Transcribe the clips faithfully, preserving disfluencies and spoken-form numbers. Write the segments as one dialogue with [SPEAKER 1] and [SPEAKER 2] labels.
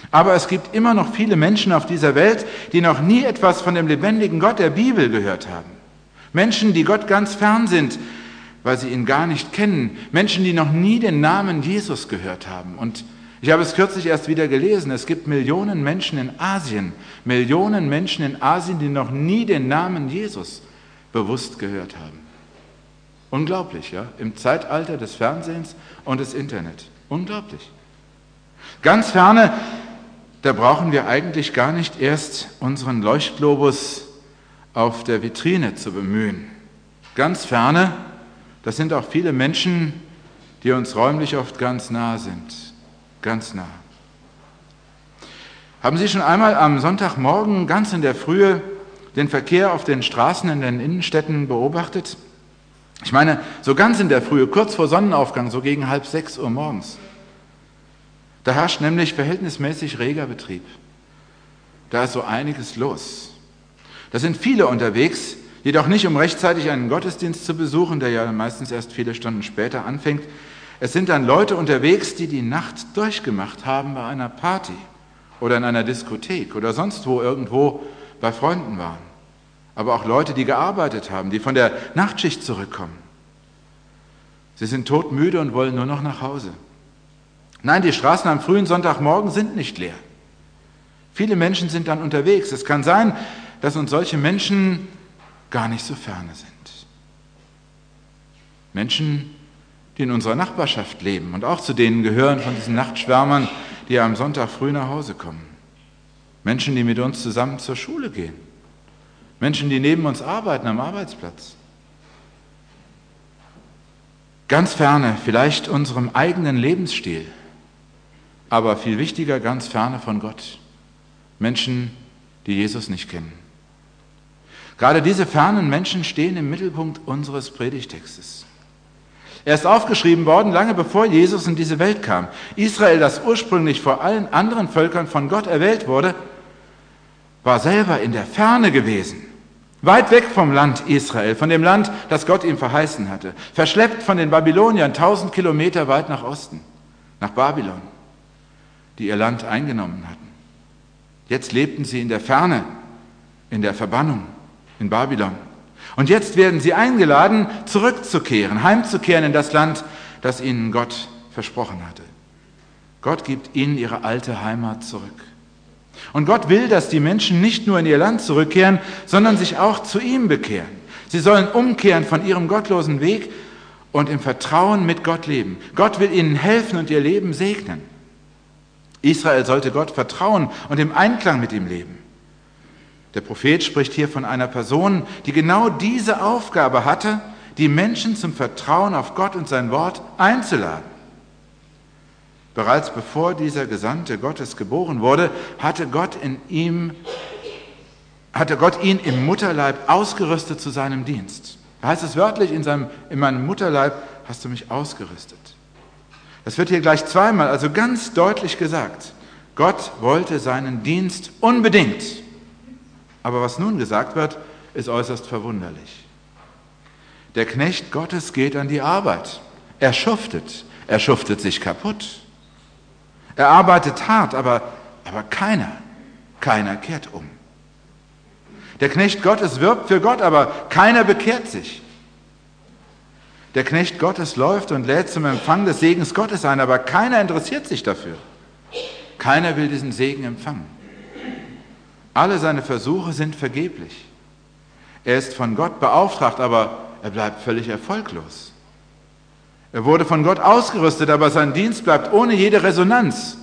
[SPEAKER 1] Aber es gibt immer noch viele Menschen auf dieser Welt, die noch nie etwas von dem lebendigen Gott der Bibel gehört haben. Menschen, die Gott ganz fern sind, weil sie ihn gar nicht kennen. Menschen, die noch nie den Namen Jesus gehört haben. Und ich habe es kürzlich erst wieder gelesen, es gibt Millionen Menschen in Asien, Millionen Menschen in Asien, die noch nie den Namen Jesus bewusst gehört haben. Unglaublich, ja? Im Zeitalter des Fernsehens und des Internet. Unglaublich. Ganz ferne, da brauchen wir eigentlich gar nicht erst unseren Leuchtglobus auf der Vitrine zu bemühen. Ganz ferne, das sind auch viele Menschen, die uns räumlich oft ganz nah sind. Ganz nah. Haben Sie schon einmal am Sonntagmorgen ganz in der Frühe den Verkehr auf den Straßen in den Innenstädten beobachtet? Ich meine, so ganz in der Frühe, kurz vor Sonnenaufgang, so gegen halb sechs Uhr morgens. Da herrscht nämlich verhältnismäßig reger Betrieb. Da ist so einiges los. Da sind viele unterwegs, jedoch nicht, um rechtzeitig einen Gottesdienst zu besuchen, der ja meistens erst viele Stunden später anfängt. Es sind dann Leute unterwegs, die die Nacht durchgemacht haben bei einer Party oder in einer Diskothek oder sonst wo irgendwo bei Freunden waren. Aber auch Leute, die gearbeitet haben, die von der Nachtschicht zurückkommen. Sie sind todmüde und wollen nur noch nach Hause. Nein, die Straßen am frühen Sonntagmorgen sind nicht leer. Viele Menschen sind dann unterwegs. Es kann sein, dass uns solche Menschen gar nicht so ferne sind. Menschen, die in unserer Nachbarschaft leben und auch zu denen gehören von diesen Nachtschwärmern, die am Sonntag früh nach Hause kommen. Menschen, die mit uns zusammen zur Schule gehen. Menschen, die neben uns arbeiten am Arbeitsplatz. Ganz ferne, vielleicht unserem eigenen Lebensstil, aber viel wichtiger, ganz ferne von Gott. Menschen, die Jesus nicht kennen. Gerade diese fernen Menschen stehen im Mittelpunkt unseres Predigtextes. Er ist aufgeschrieben worden, lange bevor Jesus in diese Welt kam. Israel, das ursprünglich vor allen anderen Völkern von Gott erwählt wurde, war selber in der Ferne gewesen. Weit weg vom Land Israel, von dem Land, das Gott ihm verheißen hatte. Verschleppt von den Babyloniern tausend Kilometer weit nach Osten, nach Babylon, die ihr Land eingenommen hatten. Jetzt lebten sie in der Ferne, in der Verbannung, in Babylon. Und jetzt werden sie eingeladen, zurückzukehren, heimzukehren in das Land, das ihnen Gott versprochen hatte. Gott gibt ihnen ihre alte Heimat zurück. Und Gott will, dass die Menschen nicht nur in ihr Land zurückkehren, sondern sich auch zu ihm bekehren. Sie sollen umkehren von ihrem gottlosen Weg und im Vertrauen mit Gott leben. Gott will ihnen helfen und ihr Leben segnen. Israel sollte Gott vertrauen und im Einklang mit ihm leben. Der Prophet spricht hier von einer Person, die genau diese Aufgabe hatte, die Menschen zum Vertrauen auf Gott und sein Wort einzuladen. Bereits bevor dieser Gesandte Gottes geboren wurde, hatte Gott, in ihm, hatte Gott ihn im Mutterleib ausgerüstet zu seinem Dienst. Da heißt es wörtlich, in, seinem, in meinem Mutterleib hast du mich ausgerüstet. Das wird hier gleich zweimal, also ganz deutlich gesagt. Gott wollte seinen Dienst unbedingt. Aber was nun gesagt wird, ist äußerst verwunderlich. Der Knecht Gottes geht an die Arbeit. Er schuftet. Er schuftet sich kaputt. Er arbeitet hart, aber, aber keiner, keiner kehrt um. Der Knecht Gottes wirbt für Gott, aber keiner bekehrt sich. Der Knecht Gottes läuft und lädt zum Empfang des Segens Gottes ein, aber keiner interessiert sich dafür. Keiner will diesen Segen empfangen. Alle seine Versuche sind vergeblich. Er ist von Gott beauftragt, aber er bleibt völlig erfolglos. Er wurde von Gott ausgerüstet, aber sein Dienst bleibt ohne jede Resonanz.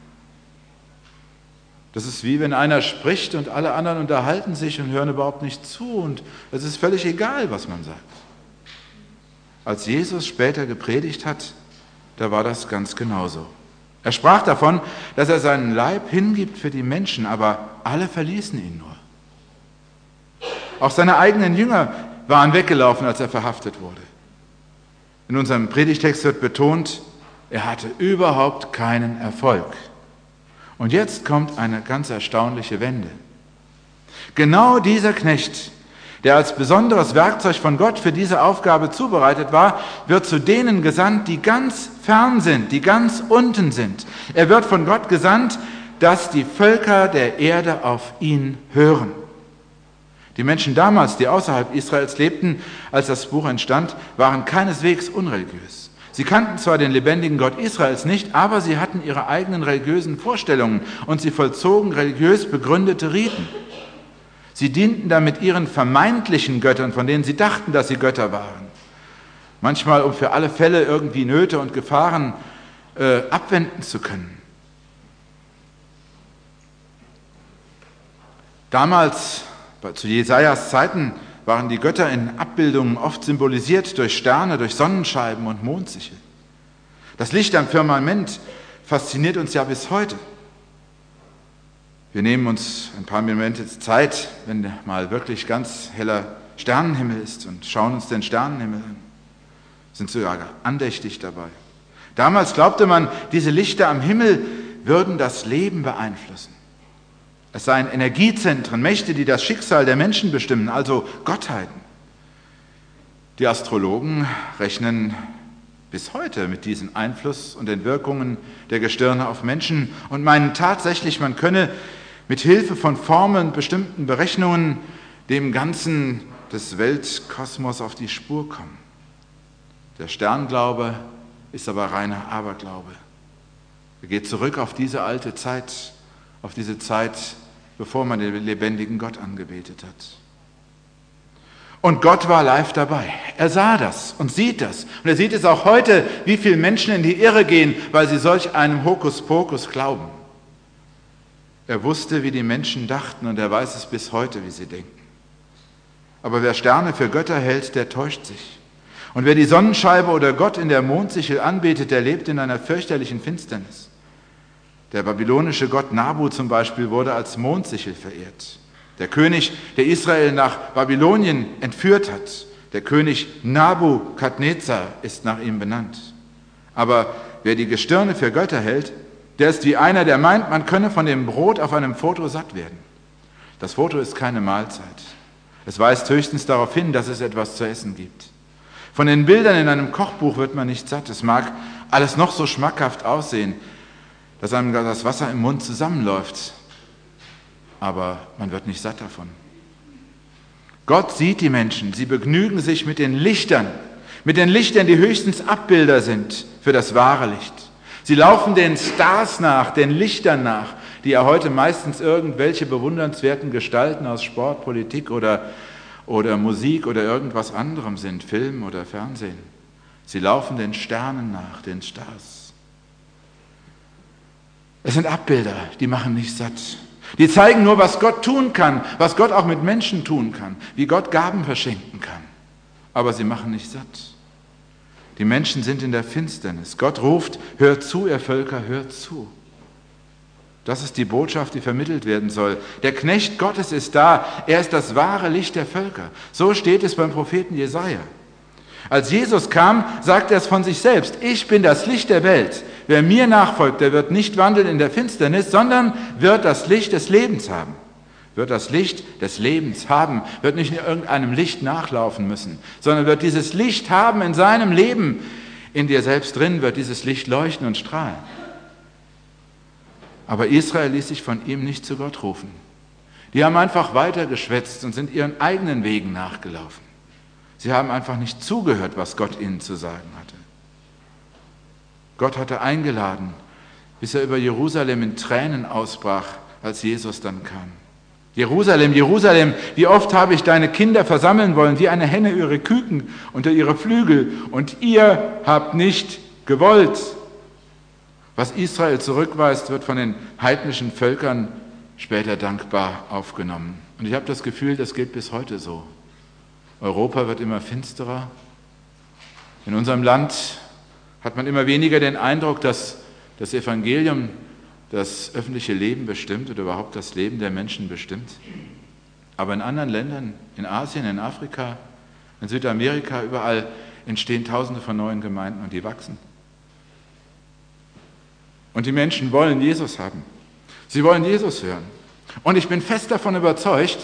[SPEAKER 1] Das ist wie wenn einer spricht und alle anderen unterhalten sich und hören überhaupt nicht zu und es ist völlig egal, was man sagt. Als Jesus später gepredigt hat, da war das ganz genauso. Er sprach davon, dass er seinen Leib hingibt für die Menschen, aber alle verließen ihn nur. Auch seine eigenen Jünger waren weggelaufen, als er verhaftet wurde. In unserem Predigtext wird betont, er hatte überhaupt keinen Erfolg. Und jetzt kommt eine ganz erstaunliche Wende. Genau dieser Knecht, der als besonderes Werkzeug von Gott für diese Aufgabe zubereitet war, wird zu denen gesandt, die ganz fern sind, die ganz unten sind. Er wird von Gott gesandt, dass die Völker der Erde auf ihn hören. Die Menschen damals, die außerhalb Israels lebten, als das Buch entstand, waren keineswegs unreligiös. Sie kannten zwar den lebendigen Gott Israels nicht, aber sie hatten ihre eigenen religiösen Vorstellungen und sie vollzogen religiös begründete Riten. Sie dienten damit ihren vermeintlichen Göttern, von denen sie dachten, dass sie Götter waren. Manchmal, um für alle Fälle irgendwie Nöte und Gefahren äh, abwenden zu können. Damals, zu Jesajas Zeiten, waren die Götter in Abbildungen oft symbolisiert durch Sterne, durch Sonnenscheiben und Mondsichel. Das Licht am Firmament fasziniert uns ja bis heute. Wir nehmen uns ein paar Momente Zeit, wenn mal wirklich ganz heller Sternenhimmel ist, und schauen uns den Sternenhimmel an. Sind sogar andächtig dabei. Damals glaubte man, diese Lichter am Himmel würden das Leben beeinflussen. Es seien Energiezentren, Mächte, die das Schicksal der Menschen bestimmen, also Gottheiten. Die Astrologen rechnen bis heute mit diesem Einfluss und den Wirkungen der Gestirne auf Menschen und meinen tatsächlich, man könne mit Hilfe von Formeln, bestimmten Berechnungen dem Ganzen des Weltkosmos auf die Spur kommen. Der Sternglaube ist aber reiner Aberglaube. Er geht zurück auf diese alte Zeit, auf diese Zeit, bevor man den lebendigen Gott angebetet hat. Und Gott war live dabei. Er sah das und sieht das. Und er sieht es auch heute, wie viele Menschen in die Irre gehen, weil sie solch einem Hokuspokus glauben. Er wusste, wie die Menschen dachten, und er weiß es bis heute, wie sie denken. Aber wer Sterne für Götter hält, der täuscht sich. Und wer die Sonnenscheibe oder Gott in der Mondsichel anbetet, der lebt in einer fürchterlichen Finsternis. Der babylonische Gott Nabu zum Beispiel wurde als Mondsichel verehrt. Der König, der Israel nach Babylonien entführt hat, der König Nabukadnezar, ist nach ihm benannt. Aber wer die Gestirne für Götter hält, der ist wie einer, der meint, man könne von dem Brot auf einem Foto satt werden. Das Foto ist keine Mahlzeit. Es weist höchstens darauf hin, dass es etwas zu essen gibt. Von den Bildern in einem Kochbuch wird man nicht satt. Es mag alles noch so schmackhaft aussehen, dass einem das Wasser im Mund zusammenläuft, aber man wird nicht satt davon. Gott sieht die Menschen, sie begnügen sich mit den Lichtern, mit den Lichtern, die höchstens Abbilder sind für das wahre Licht. Sie laufen den Stars nach, den Lichtern nach, die ja heute meistens irgendwelche bewundernswerten Gestalten aus Sport, Politik oder, oder Musik oder irgendwas anderem sind, Film oder Fernsehen. Sie laufen den Sternen nach, den Stars. Es sind Abbilder, die machen nicht satt. Die zeigen nur, was Gott tun kann, was Gott auch mit Menschen tun kann, wie Gott Gaben verschenken kann. Aber sie machen nicht satt. Die Menschen sind in der Finsternis. Gott ruft, hört zu, ihr Völker, hört zu. Das ist die Botschaft, die vermittelt werden soll. Der Knecht Gottes ist da, er ist das wahre Licht der Völker. So steht es beim Propheten Jesaja. Als Jesus kam, sagte er es von sich selbst: Ich bin das Licht der Welt. Wer mir nachfolgt, der wird nicht wandeln in der Finsternis, sondern wird das Licht des Lebens haben. Wird das Licht des Lebens haben, wird nicht in irgendeinem Licht nachlaufen müssen, sondern wird dieses Licht haben in seinem Leben. In dir selbst drin wird dieses Licht leuchten und strahlen. Aber Israel ließ sich von ihm nicht zu Gott rufen. Die haben einfach weitergeschwätzt und sind ihren eigenen Wegen nachgelaufen. Sie haben einfach nicht zugehört, was Gott ihnen zu sagen hatte. Gott hatte eingeladen, bis er über Jerusalem in Tränen ausbrach, als Jesus dann kam. Jerusalem, Jerusalem, wie oft habe ich deine Kinder versammeln wollen, wie eine Henne ihre Küken unter ihre Flügel, und ihr habt nicht gewollt. Was Israel zurückweist, wird von den heidnischen Völkern später dankbar aufgenommen. Und ich habe das Gefühl, das gilt bis heute so. Europa wird immer finsterer. In unserem Land hat man immer weniger den Eindruck, dass das Evangelium das öffentliche Leben bestimmt oder überhaupt das Leben der Menschen bestimmt. Aber in anderen Ländern, in Asien, in Afrika, in Südamerika, überall entstehen Tausende von neuen Gemeinden und die wachsen. Und die Menschen wollen Jesus haben. Sie wollen Jesus hören. Und ich bin fest davon überzeugt,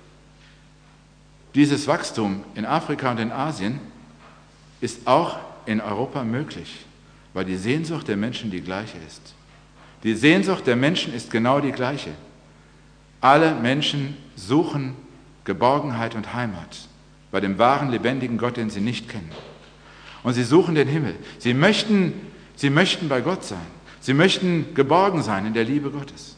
[SPEAKER 1] dieses Wachstum in Afrika und in Asien ist auch in Europa möglich, weil die Sehnsucht der Menschen die gleiche ist. Die Sehnsucht der Menschen ist genau die gleiche. Alle Menschen suchen Geborgenheit und Heimat bei dem wahren, lebendigen Gott, den sie nicht kennen. Und sie suchen den Himmel. Sie möchten, sie möchten bei Gott sein. Sie möchten geborgen sein in der Liebe Gottes.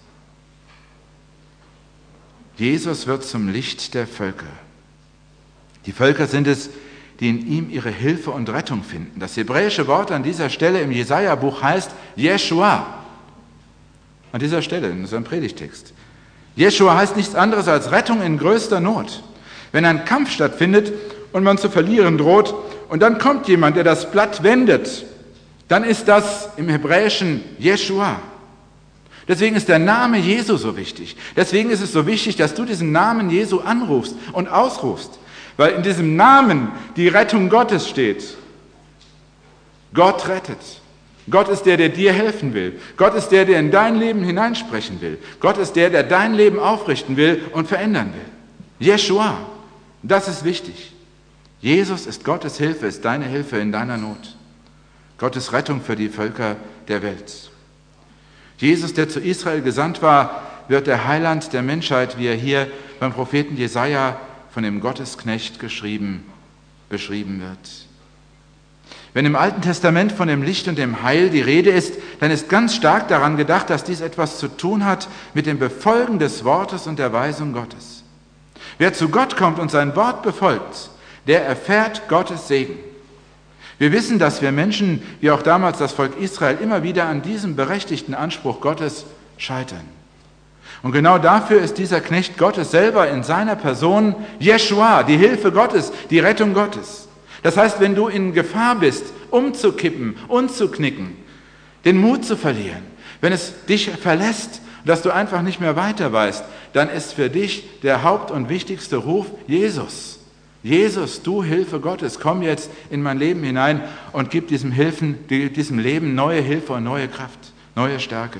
[SPEAKER 1] Jesus wird zum Licht der Völker. Die Völker sind es, die in ihm ihre Hilfe und Rettung finden. Das hebräische Wort an dieser Stelle im Jesaja-Buch heißt Jeschua. An dieser Stelle, in unserem Predigtext. Jeschua heißt nichts anderes als Rettung in größter Not. Wenn ein Kampf stattfindet und man zu verlieren droht und dann kommt jemand, der das Blatt wendet, dann ist das im Hebräischen Jeschua. Deswegen ist der Name Jesu so wichtig. Deswegen ist es so wichtig, dass du diesen Namen Jesu anrufst und ausrufst. Weil in diesem Namen die Rettung Gottes steht. Gott rettet. Gott ist der, der dir helfen will. Gott ist der, der in dein Leben hineinsprechen will. Gott ist der, der dein Leben aufrichten will und verändern will. Jeschua, das ist wichtig. Jesus ist Gottes Hilfe, ist deine Hilfe in deiner Not. Gottes Rettung für die Völker der Welt. Jesus, der zu Israel gesandt war, wird der Heiland der Menschheit, wie er hier beim Propheten Jesaja von dem Gottesknecht geschrieben, beschrieben wird. Wenn im Alten Testament von dem Licht und dem Heil die Rede ist, dann ist ganz stark daran gedacht, dass dies etwas zu tun hat mit dem Befolgen des Wortes und der Weisung Gottes. Wer zu Gott kommt und sein Wort befolgt, der erfährt Gottes Segen. Wir wissen, dass wir Menschen, wie auch damals das Volk Israel, immer wieder an diesem berechtigten Anspruch Gottes scheitern. Und genau dafür ist dieser Knecht Gottes selber in seiner Person Jeschua, die Hilfe Gottes, die Rettung Gottes. Das heißt, wenn du in Gefahr bist, umzukippen, umzuknicken, den Mut zu verlieren, wenn es dich verlässt, dass du einfach nicht mehr weiter weißt, dann ist für dich der Haupt- und wichtigste Ruf Jesus. Jesus, du Hilfe Gottes, komm jetzt in mein Leben hinein und gib diesem, Hilfen, diesem Leben neue Hilfe und neue Kraft, neue Stärke.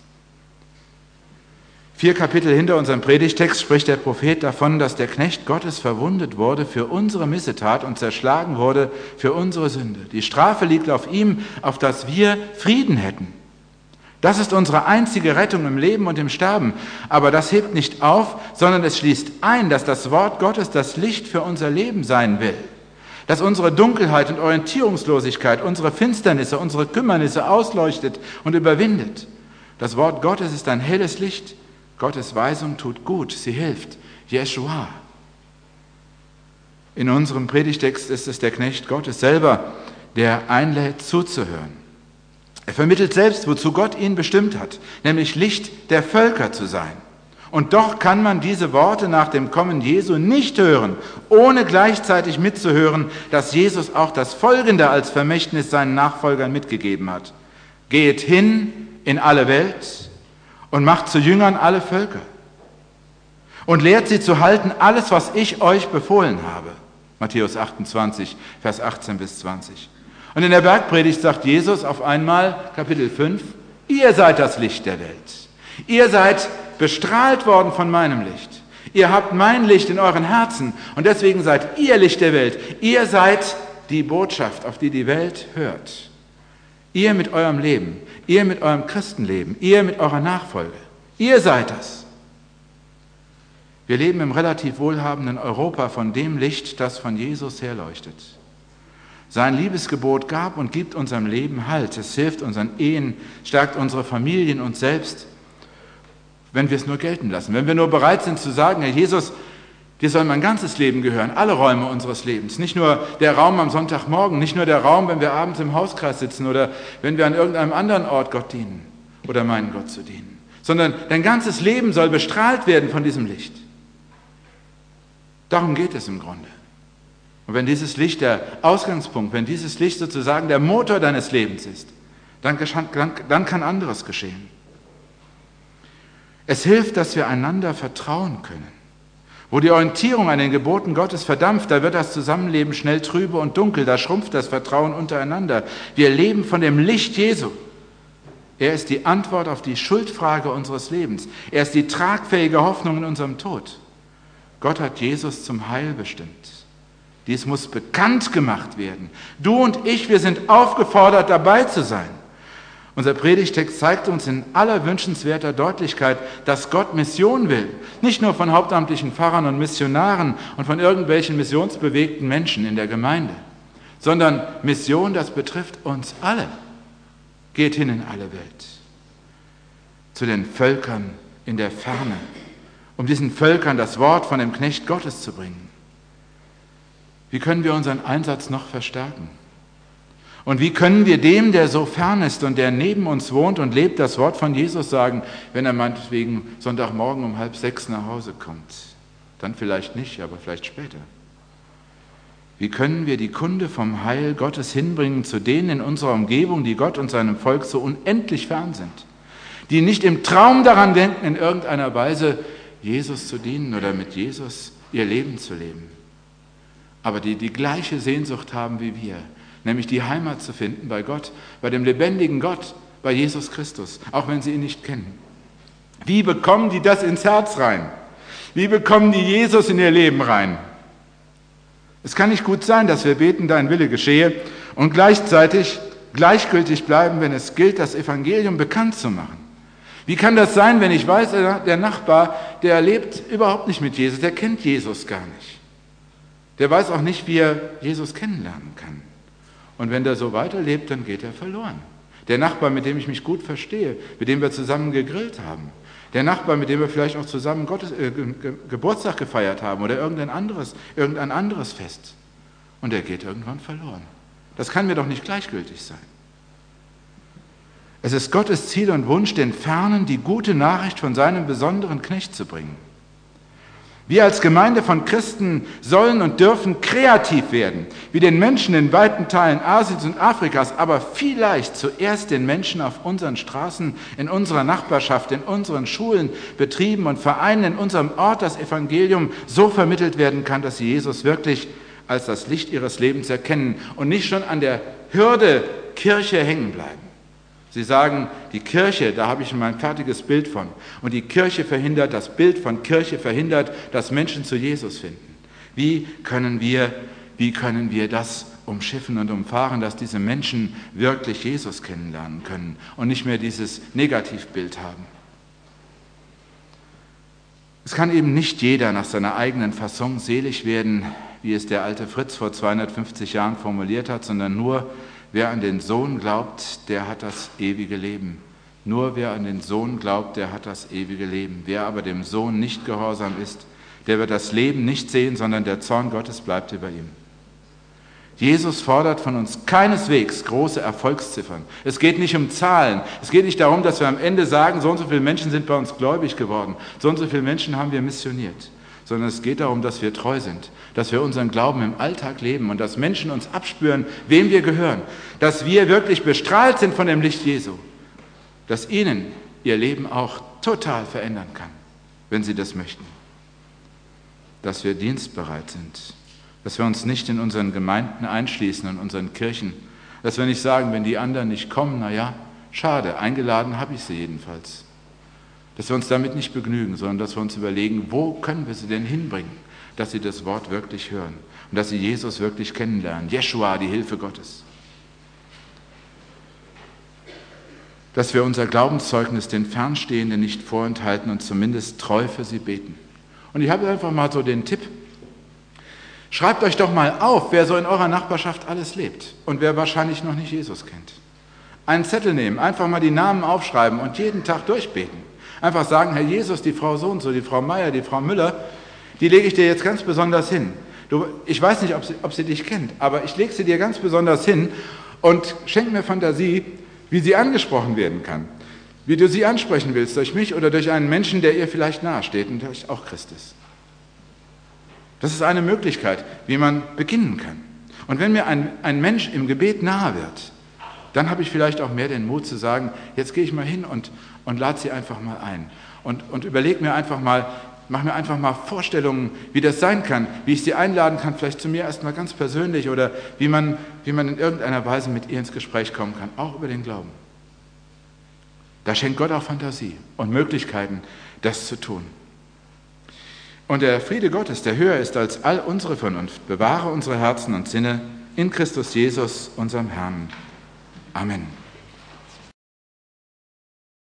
[SPEAKER 1] Vier Kapitel hinter unserem Predigtext spricht der Prophet davon, dass der Knecht Gottes verwundet wurde für unsere Missetat und zerschlagen wurde für unsere Sünde. Die Strafe liegt auf ihm, auf dass wir Frieden hätten. Das ist unsere einzige Rettung im Leben und im Sterben. Aber das hebt nicht auf, sondern es schließt ein, dass das Wort Gottes das Licht für unser Leben sein will. Dass unsere Dunkelheit und Orientierungslosigkeit, unsere Finsternisse, unsere Kümmernisse ausleuchtet und überwindet. Das Wort Gottes ist ein helles Licht. Gottes Weisung tut gut, sie hilft. Jeschua. In unserem Predigtext ist es der Knecht Gottes selber, der einlädt, zuzuhören. Er vermittelt selbst, wozu Gott ihn bestimmt hat, nämlich Licht der Völker zu sein. Und doch kann man diese Worte nach dem Kommen Jesu nicht hören, ohne gleichzeitig mitzuhören, dass Jesus auch das Folgende als Vermächtnis seinen Nachfolgern mitgegeben hat. Geht hin in alle Welt und macht zu Jüngern alle Völker und lehrt sie zu halten alles, was ich euch befohlen habe. Matthäus achtundzwanzig, Vers achtzehn bis zwanzig. Und in der Bergpredigt sagt Jesus auf einmal, Kapitel fünf, ihr seid das Licht der Welt. Ihr seid bestrahlt worden von meinem Licht. Ihr habt mein Licht in euren Herzen und deswegen seid ihr Licht der Welt. Ihr seid die Botschaft, auf die die Welt hört. Ihr mit eurem Leben, ihr mit eurem Christenleben, ihr mit eurer Nachfolge. Ihr seid das. Wir leben im relativ wohlhabenden Europa von dem Licht, das von Jesus herleuchtet. Sein Liebesgebot gab und gibt unserem Leben Halt. Es hilft unseren Ehen, stärkt unsere Familien und selbst, wenn wir es nur gelten lassen. Wenn wir nur bereit sind zu sagen, Herr Jesus, dir soll mein ganzes Leben gehören, alle Räume unseres Lebens. Nicht nur der Raum am Sonntagmorgen, nicht nur der Raum, wenn wir abends im Hauskreis sitzen oder wenn wir an irgendeinem anderen Ort Gott dienen oder meinen Gott zu dienen, sondern dein ganzes Leben soll bestrahlt werden von diesem Licht. Darum geht es im Grunde. Und wenn dieses Licht der Ausgangspunkt, wenn dieses Licht sozusagen der Motor deines Lebens ist, dann, dann kann anderes geschehen. Es hilft, dass wir einander vertrauen können. Wo die Orientierung an den Geboten Gottes verdampft, da wird das Zusammenleben schnell trübe und dunkel, da schrumpft das Vertrauen untereinander. Wir leben von dem Licht Jesu. Er ist die Antwort auf die Schuldfrage unseres Lebens. Er ist die tragfähige Hoffnung in unserem Tod. Gott hat Jesus zum Heil bestimmt. Dies muss bekannt gemacht werden. Du und ich, wir sind aufgefordert, dabei zu sein. Unser Predigtext zeigt uns in aller wünschenswerter Deutlichkeit, dass Gott Mission will. Nicht nur von hauptamtlichen Pfarrern und Missionaren und von irgendwelchen missionsbewegten Menschen in der Gemeinde, sondern Mission, das betrifft uns alle. Geht hin in alle Welt, zu den Völkern in der Ferne, um diesen Völkern das Wort von dem Knecht Gottes zu bringen. Wie können wir unseren Einsatz noch verstärken? Und wie können wir dem, der so fern ist und der neben uns wohnt und lebt, das Wort von Jesus sagen, wenn er meinetwegen Sonntagmorgen um halb sechs nach Hause kommt? Dann vielleicht nicht, aber vielleicht später. Wie können wir die Kunde vom Heil Gottes hinbringen zu denen in unserer Umgebung, die Gott und seinem Volk so unendlich fern sind, die nicht im Traum daran denken, in irgendeiner Weise Jesus zu dienen oder mit Jesus ihr Leben zu leben, aber die die gleiche Sehnsucht haben wie wir, nämlich die Heimat zu finden bei Gott, bei dem lebendigen Gott, bei Jesus Christus, auch wenn sie ihn nicht kennen. Wie bekommen die das ins Herz rein? Wie bekommen die Jesus in ihr Leben rein? Es kann nicht gut sein, dass wir beten, dein Wille geschehe, und gleichzeitig gleichgültig bleiben, wenn es gilt, das Evangelium bekannt zu machen. Wie kann das sein, wenn ich weiß, der Nachbar, der lebt überhaupt nicht mit Jesus, der kennt Jesus gar nicht. Der weiß auch nicht, wie er Jesus kennenlernen kann. Und wenn der so weiterlebt, dann geht er verloren. Der Nachbar, mit dem ich mich gut verstehe, mit dem wir zusammen gegrillt haben, der Nachbar, mit dem wir vielleicht auch zusammen Gottes, äh, Ge- Geburtstag gefeiert haben oder irgendein anderes, irgendein anderes Fest. Und der geht irgendwann verloren. Das kann mir doch nicht gleichgültig sein. Es ist Gottes Ziel und Wunsch, den Fernen die gute Nachricht von seinem besonderen Knecht zu bringen. Wir als Gemeinde von Christen sollen und dürfen kreativ werden, wie den Menschen in weiten Teilen Asiens und Afrikas, aber vielleicht zuerst den Menschen auf unseren Straßen, in unserer Nachbarschaft, in unseren Schulen, Betrieben und Vereinen, in unserem Ort das Evangelium so vermittelt werden kann, dass sie Jesus wirklich als das Licht ihres Lebens erkennen und nicht schon an der Hürde Kirche hängen bleiben. Sie sagen, die Kirche, da habe ich mein fertiges Bild von. Und die Kirche verhindert, das Bild von Kirche verhindert, dass Menschen zu Jesus finden. Wie können wir, wie können wir das umschiffen und umfahren, dass diese Menschen wirklich Jesus kennenlernen können und nicht mehr dieses Negativbild haben? Es kann eben nicht jeder nach seiner eigenen Fasson selig werden, wie es der alte Fritz vor zweihundertfünfzig Jahren formuliert hat, sondern nur, wer an den Sohn glaubt, der hat das ewige Leben. Nur wer an den Sohn glaubt, der hat das ewige Leben. Wer aber dem Sohn nicht gehorsam ist, der wird das Leben nicht sehen, sondern der Zorn Gottes bleibt über ihm. Jesus fordert von uns keineswegs große Erfolgsziffern. Es geht nicht um Zahlen. Es geht nicht darum, dass wir am Ende sagen, so und so viele Menschen sind bei uns gläubig geworden. So und so viele Menschen haben wir missioniert. Sondern es geht darum, dass wir treu sind, dass wir unseren Glauben im Alltag leben und dass Menschen uns abspüren, wem wir gehören, dass wir wirklich bestrahlt sind von dem Licht Jesu, dass ihnen ihr Leben auch total verändern kann, wenn sie das möchten, dass wir dienstbereit sind, dass wir uns nicht in unseren Gemeinden einschließen, in unseren Kirchen, dass wir nicht sagen, wenn die anderen nicht kommen, naja, schade, eingeladen habe ich sie jedenfalls. Dass wir uns damit nicht begnügen, sondern dass wir uns überlegen, wo können wir sie denn hinbringen, dass sie das Wort wirklich hören und dass sie Jesus wirklich kennenlernen. Jeschua, die Hilfe Gottes. Dass wir unser Glaubenszeugnis den Fernstehenden nicht vorenthalten und zumindest treu für sie beten. Und ich habe einfach mal so den Tipp, schreibt euch doch mal auf, wer so in eurer Nachbarschaft alles lebt und wer wahrscheinlich noch nicht Jesus kennt. Einen Zettel nehmen, einfach mal die Namen aufschreiben und jeden Tag durchbeten. Einfach sagen, Herr Jesus, die Frau so und so, die Frau Meier, die Frau Müller, die lege ich dir jetzt ganz besonders hin. Du, ich weiß nicht, ob sie, ob sie dich kennt, aber ich lege sie dir ganz besonders hin und schenk mir Fantasie, wie sie angesprochen werden kann. Wie du sie ansprechen willst, durch mich oder durch einen Menschen, der ihr vielleicht nahesteht und der auch Christ ist. Das ist eine Möglichkeit, wie man beginnen kann. Und wenn mir ein, ein Mensch im Gebet nahe wird, dann habe ich vielleicht auch mehr den Mut zu sagen, jetzt gehe ich mal hin und, und lade sie einfach mal ein. Und, und überlege mir einfach mal, mache mir einfach mal Vorstellungen, wie das sein kann, wie ich sie einladen kann, vielleicht zu mir erstmal ganz persönlich oder wie man, wie man in irgendeiner Weise mit ihr ins Gespräch kommen kann, auch über den Glauben. Da schenkt Gott auch Fantasie und Möglichkeiten, das zu tun. Und der Friede Gottes, der höher ist als all unsere Vernunft, bewahre unsere Herzen und Sinne in Christus Jesus, unserem Herrn. Amen.